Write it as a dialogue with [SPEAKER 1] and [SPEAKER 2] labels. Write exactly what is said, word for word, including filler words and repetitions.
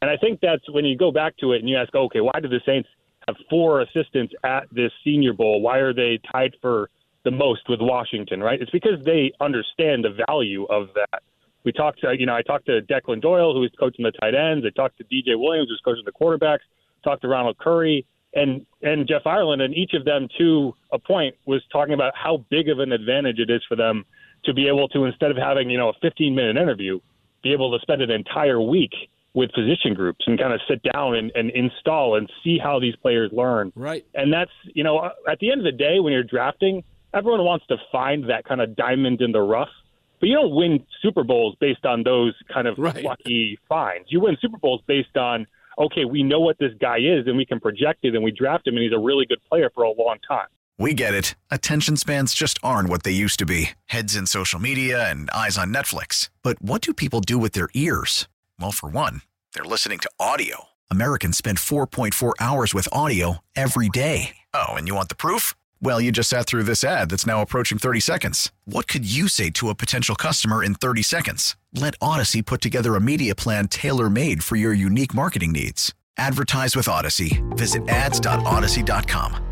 [SPEAKER 1] And I think that's when you go back to it and you ask, okay, why do the Saints have four assistants at this Senior Bowl? Why are they tied for the most with Washington, right? It's because they understand the value of that. We talked to, you know, I talked to Declan Doyle, who was coaching the tight ends. I talked to D J Williams, who's coaching the quarterbacks. Talked to Ronald Curry and, and Jeff Ireland, and each of them, to a point, was talking about how big of an advantage it is for them to be able to, instead of having, you know, a fifteen-minute interview, be able to spend an entire week with position groups and kind of sit down and, and install and see how these players learn.
[SPEAKER 2] Right.
[SPEAKER 1] And that's, you know, at the end of the day, when you're drafting, everyone wants to find that kind of diamond in the rough, but you don't win Super Bowls based on those kind of
[SPEAKER 2] right.
[SPEAKER 1] lucky finds. You win Super Bowls based on, okay, we know what this guy is and we can project it and we draft him and he's a really good player for a long time.
[SPEAKER 3] We get it. Attention spans just aren't what they used to be. Heads in social media and eyes on Netflix. But what do people do with their ears? Well, for one, they're listening to audio. Americans spend four point four hours with audio every day. Oh, and you want the proof? Well, you just sat through this ad that's now approaching thirty seconds. What could you say to a potential customer in thirty seconds? Let Odyssey put together a media plan tailor-made for your unique marketing needs. Advertise with Odyssey. Visit ads dot odyssey dot com.